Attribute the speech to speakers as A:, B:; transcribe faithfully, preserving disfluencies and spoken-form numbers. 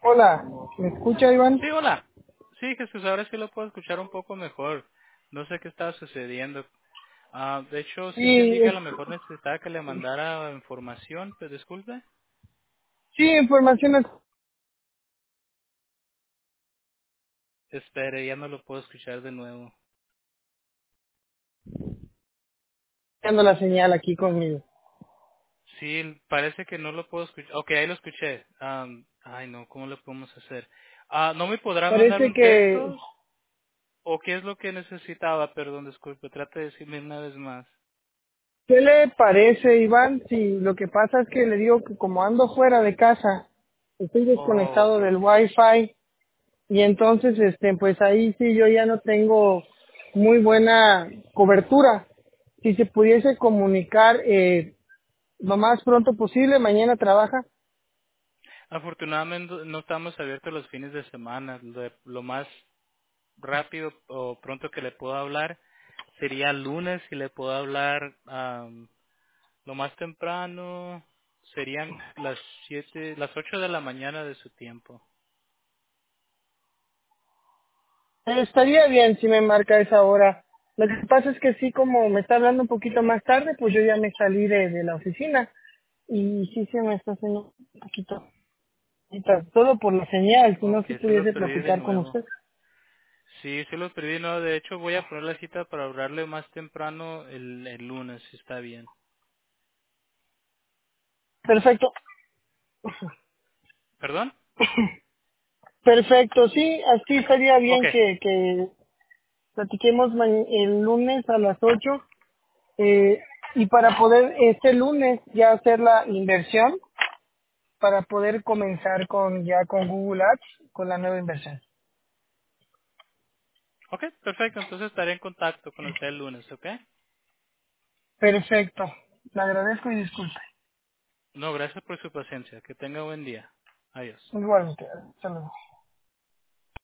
A: Hola, ¿me escucha Iván?
B: Sí, hola. Sí, Jesús, ahora sí lo puedo escuchar un poco mejor. No sé qué estaba sucediendo. Ah, de hecho, sí entendí
A: Sí,
B: que a
A: es-
B: lo mejor necesitaba que le mandara información, pero disculpe.
A: sí, información
B: Espere, ya no lo puedo escuchar de nuevo.
A: escuchando la señal aquí conmigo.
B: Sí, parece que no lo puedo escuchar. Ok, ahí lo escuché. Am, ay, no, ¿cómo le podemos hacer? Ah, ¿no me podrá mandar
A: Parece
B: un
A: que,
B: texto? ¿O qué es lo que necesitaba? Perdón, disculpe, trate de decirme una vez más.
A: ¿qué le parece Iván? Si lo que pasa es que le digo que como ando fuera de casa, estoy
B: Oh,
A: desconectado
B: ok.
A: del Wi-Fi y entonces, este, pues ahí sí yo ya no tengo muy buena cobertura. Si se pudiese comunicar eh, lo más pronto posible, mañana trabaja.
B: Afortunadamente no estamos abiertos los fines de semana. Lo, lo más rápido o pronto que le puedo hablar sería lunes y le puedo hablar am, lo más temprano serían las siete, las ocho de la mañana de su tiempo.
A: Eh, Estaría bien si me marca esa hora. Lo que pasa es que sí, como me está hablando un poquito más tarde, pues yo ya me salí de, de la oficina y sí se me está haciendo un poquito, ahorita, todo por la señal, si no
B: Ok,
A: si
B: se los
A: pudiese
B: perdí de
A: platicar con
B: nuevo.
A: usted.
B: Sí, se los perdí, no, de hecho voy a poner la cita para hablarle más temprano el, el lunes, si está bien.
A: Perfecto,
B: ¿Perdón?
A: perfecto, sí, así estaría
B: Ok,
A: bien que, que platiquemos ma- el lunes a las ocho eh, y para poder este lunes ya hacer la inversión, para poder comenzar con ya con Google Ads, con la nueva inversión.
B: ok, perfecto, entonces estaré en contacto con usted el lunes, ¿ok?
A: Perfecto. Le agradezco y disculpe.
B: No, gracias por su paciencia, que tenga buen día. Adiós.
A: Igualmente. Hasta luego.